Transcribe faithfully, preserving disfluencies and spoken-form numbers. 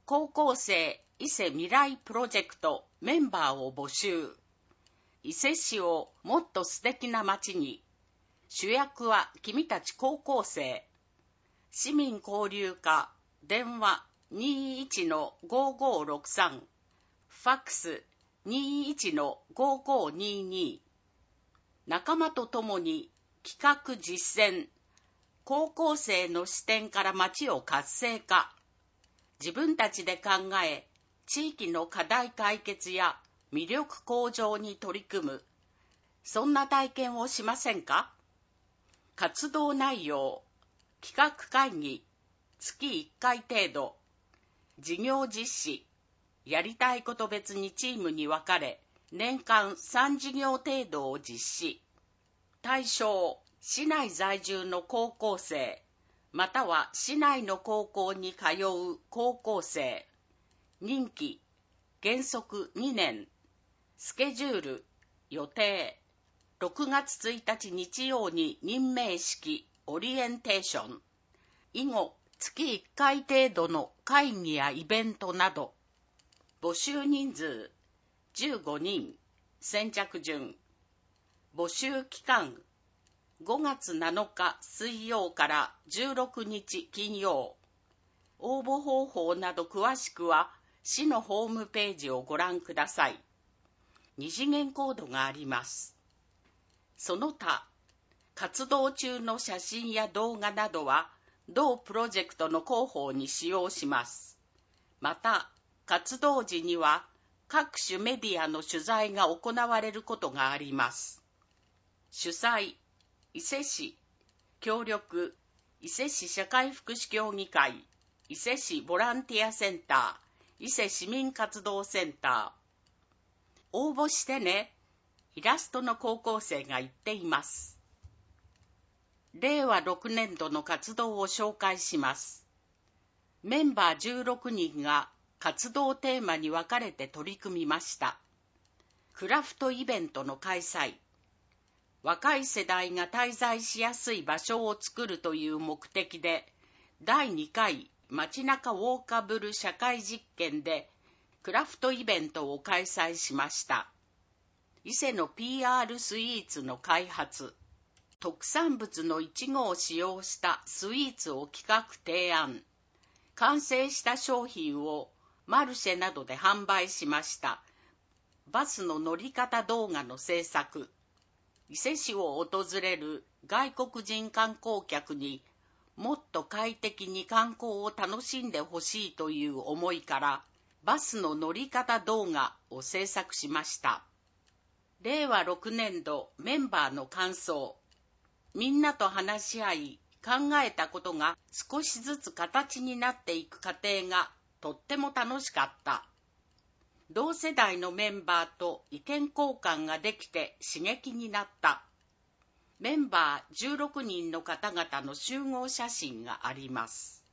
高校生伊勢未来プロジェクトメンバーを募集。伊勢市をもっと素敵な街に。主役は君たち高校生。市民交流課、電話 にじゅういちのごーごーろくさん、ファックス にじゅういちのごーごーにーにー。仲間と共に企画実践。高校生の視点から街を活性化。自分たちで考え、地域の課題解決や魅力向上に取り組む。そんな体験をしませんか？活動内容、企画会議、月いっかい程度。事業実施、やりたいこと別にチームに分かれ、年間さん事業程度を実施。対象、市内在住の高校生、または市内の高校に通う高校生。任期、原則にねん。スケジュール、予定。ろくがつついたち日曜に任命式、オリエンテーション。以後、月いっかい程度の会議やイベントなど。募集人数、じゅうごにん。先着順。募集期間、ごがつなのか水曜からじゅうろくにち金曜。応募方法など詳しくは市のホームページをご覧ください。二次元コードがあります。その他、活動中の写真や動画などは同プロジェクトの広報に使用します。また、活動時には各種メディアの取材が行われることがあります。主催、伊勢市。協力、伊勢市社会福祉協議会、伊勢市ボランティアセンター、伊勢市民活動センター。応募してね。イラストの高校生が言っています。れいわろくねんどの活動を紹介します。メンバーじゅうろくにんが活動テーマに分かれて取り組みました。クラフトイベントの開催。若い世代が滞在しやすい場所を作るという目的で、だいにかい街中ウォーカブル社会実験でクラフトイベントを開催しました。伊勢の ピーアール スイーツの開発、特産物のいちごを使用したスイーツを企画提案、完成した商品をマルシェなどで販売しました。バスの乗り方動画の制作、伊勢市を訪れる外国人観光客にもっと快適に観光を楽しんでほしいという思いからバスの乗り方動画を制作しました。れいわろくねんどメンバーの感想。みんなと話し合い考えたことが少しずつ形になっていく過程がとっても楽しかった。同世代のメンバーと意見交換ができて刺激になった。メンバーじゅうろくにんの方々の集合写真があります。